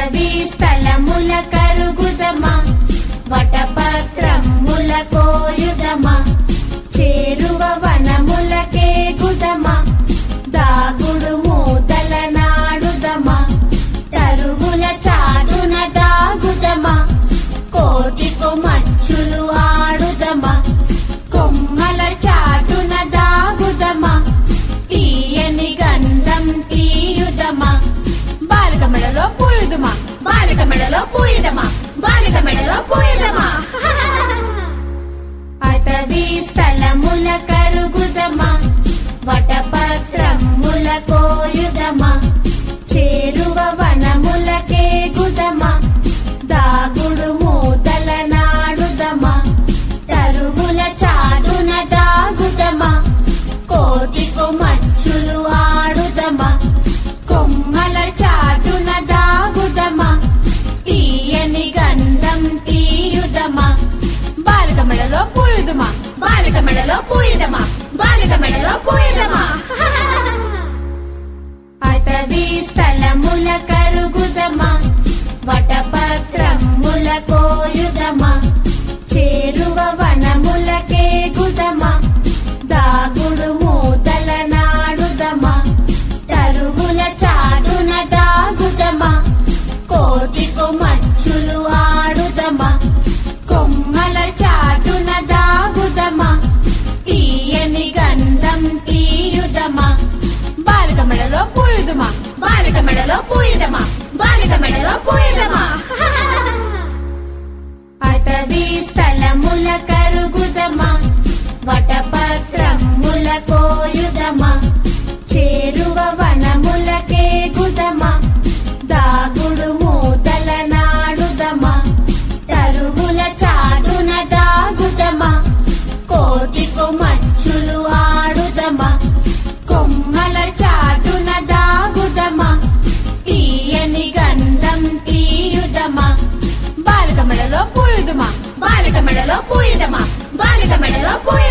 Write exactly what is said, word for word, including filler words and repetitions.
అటవీ స్థలముల కరుగుదమా వటపత్రముల కోయుదమా చేరువ వనములకే గుదమా దాగుడు మూతల నాడుదమా తరువుల చాటున దాగుదమా కోటికు మచ్చులు ఆడుదమా కొమ్మల చాటున దాగుదమా తీయని గంధం తీయుదమా బాలిక మెడలో పూయుదమా బాలిక మెడలో పూయుదమా బాలిక మెడలో పూయుదమా అటవీ స్థలముల కరుగుదమా వటపత్రముల కోయుదమా చేరువ వనములకే గుదమా దాగుడు మూతల నాడుదమా తరువుల చాటున దాగుదమా కోటికు మచ్చులు ఆడుదమా కొమ్మల చాటున దాగుదమా తీయని గంధం తీయుదమా బాలిక మెడలో పూయుదమా బాలిక మెడలో పూయుదమా బాలిక మెడలో పూయుదమా అటవీ స్థలముల కరుగుదమా వటపత్రముల కోయుదమా చేరువ వనములకే గుదమా దాగుడు మూతల నాడుదమా తరువుల చాటున దాగుదమా కోటికు మచ్చులు ఆడుదమా కొమ్మల చాటున దాగుదమా తీయని గంధం తీయుదమా బాలిక మెడలో పూయుదమా బాలిక మెడలో పూయుదమా బాలిక మెడలో పూయుదమా అటవీ స్థలముల కరుగుదమా వటపత్రముల కోయుదమా చేరువ వనములకే గుదమా దాగుడు మూతల నాడుదమా తరువుల చాటున దాగుదమా కోటికు మచ్చులు ఆడుదమా కొమ్మల చాటున దాగుదమా తీయని గంధం తీయుదమా బాలిక మెడలో పూయుదమా బాలిక మెడలో పూయుదమా బాలిక మెడలో పూయ